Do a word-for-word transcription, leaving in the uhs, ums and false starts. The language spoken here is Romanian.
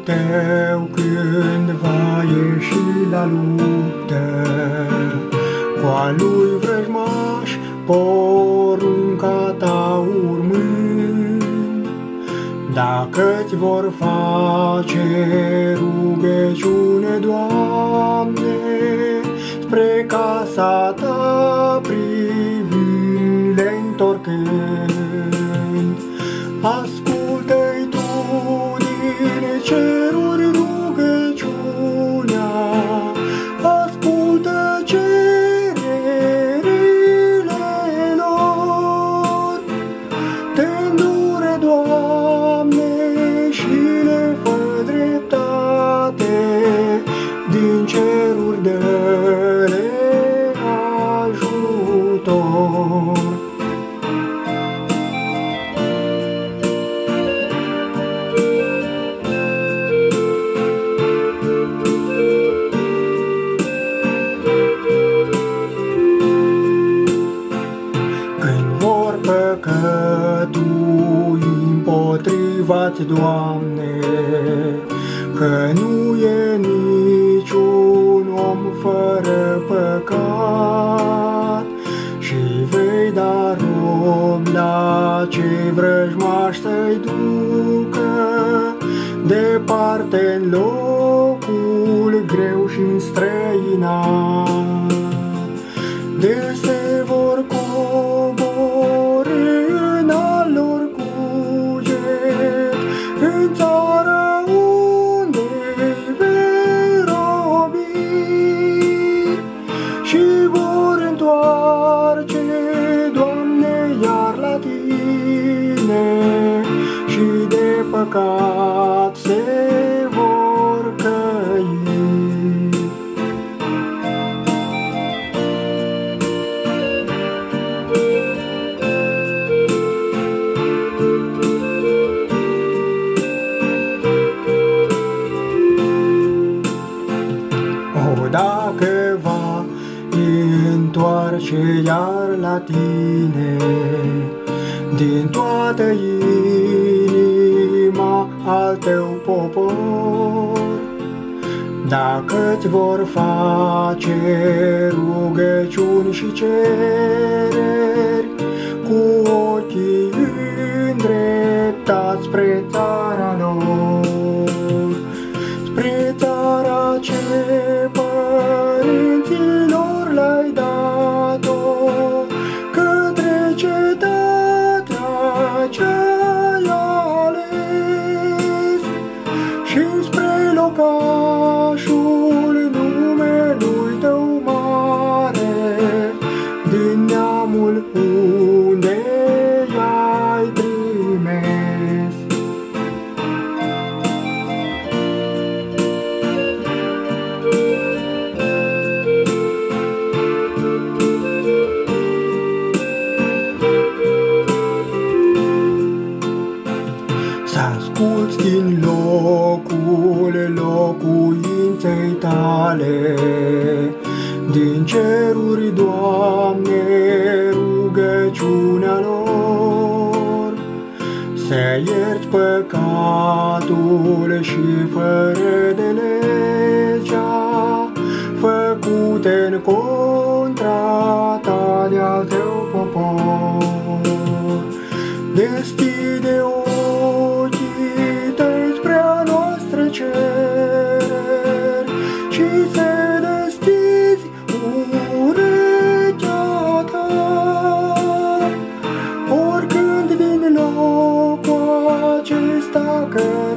tău când va ieși la luptă, cu a lui vrăjmaș porunca ta urmând. Dacă-ți vor face rugăciune, Doamne, spre casa ta privile întorcând, ascultă-i tu din ceruri rugăciunea, ascultă cererile lor. Te îndure, Doamne, și le fă dreptate, din ceruri dă-le ajutor. Păcătui împotriva-ți, Doamne, că nu e niciun om fără păcat, și vei da rob la cei vrăjmași să-i ducă departe-n locul greu și înstrăinat, de se vor în țara unde-i vei robi, și vor întoarce, Doamne, iar la Tine, și de păcat se vor căi. Dacă va întoarce iar la Tine din toată inima al Tău popor, dacă-ți vor face rugăciuni și cereri, cu ochii îndreptați spre țara lor, spre țara ce părinților le-ai dat-o, către cetatea ce-ai ales, și spre locașul numelui Tău mare, din neamul unde i-ai trimis. Să asculți din locul locuinței Tale, din ceruri, Doamne, rugăciunea lor, să ierți păcatul și fără de legea făcute-n contra Ta de-al Tău popor. Deschide ochii Tăi spre a noastră cereri, și să deschizi urechea Ta, oricând din locul acesta că